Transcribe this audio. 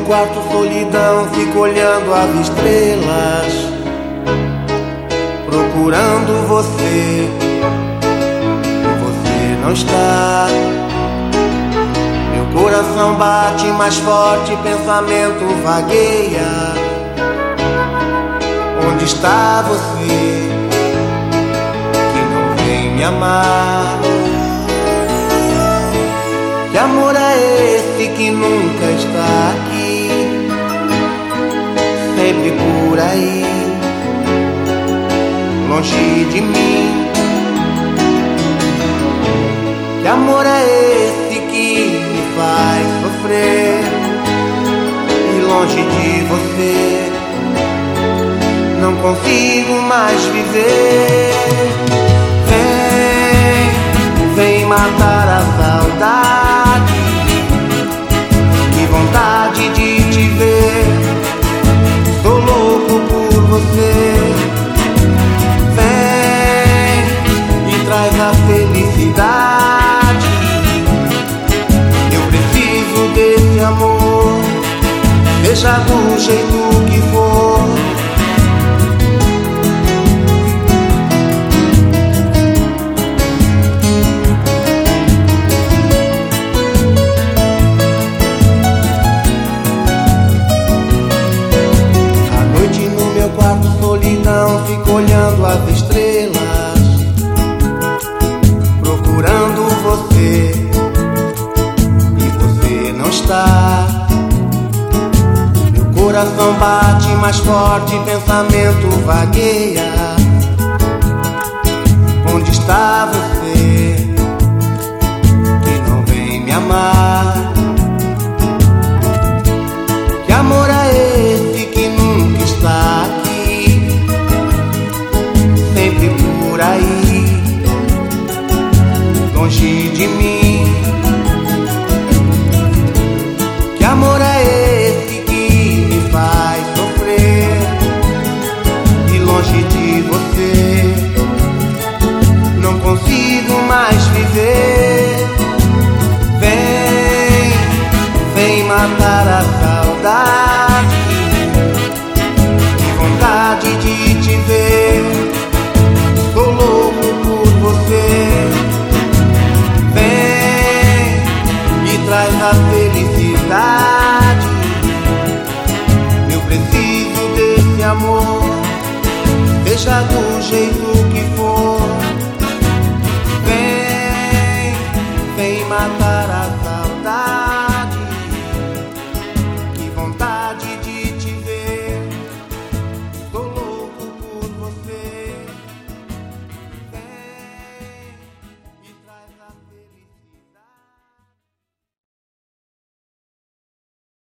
quarto, solidão, fico olhando as estrelas, procurando você. Você não está. Meu coração bate mais forte, pensamento vagueia. Onde está você, que não vem me amar? Que amor é esse que nunca está aqui, sempre por aí, longe de mim? Que amor é esse que me faz sofrer, e longe de você não consigo mais viver? Vem matar a saudade, que vontade de te ver, tô louco por você. Vem e traz a felicidade, eu preciso desse amor, seja do jeito que for. Solidão, fico olhando as estrelas, procurando você, e você não está. Meu coração bate mais forte, pensamento vagueia. Onde está você, que não vem me amar? Que amor é esse que nunca está aqui, sempre por aí, longe de mim? Que amor é esse que me faz sofrer, e longe de você não consigo mais viver? Vem matar a saudade, que vontade de te ver, tô louco por você. Vem e traz a felicidade, eu preciso desse amor, deixa do jeito